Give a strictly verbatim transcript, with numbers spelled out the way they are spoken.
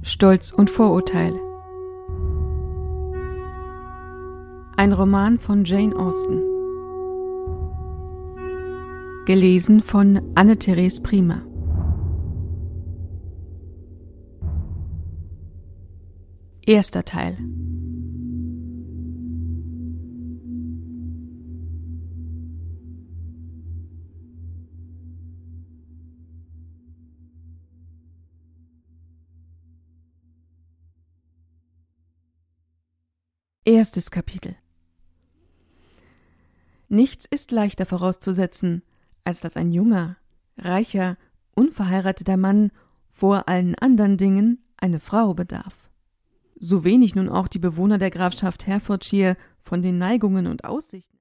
Stolz und Vorurteil. Ein Roman von Jane Austen. Gelesen von Anne-Therese Prima. Erster Teil. Erstes Kapitel. Nichts ist leichter vorauszusetzen, als dass ein junger, reicher, unverheirateter Mann vor allen anderen Dingen eine Frau bedarf. So wenig nun auch die Bewohner der Grafschaft Herefordshire von den Neigungen und Aussichten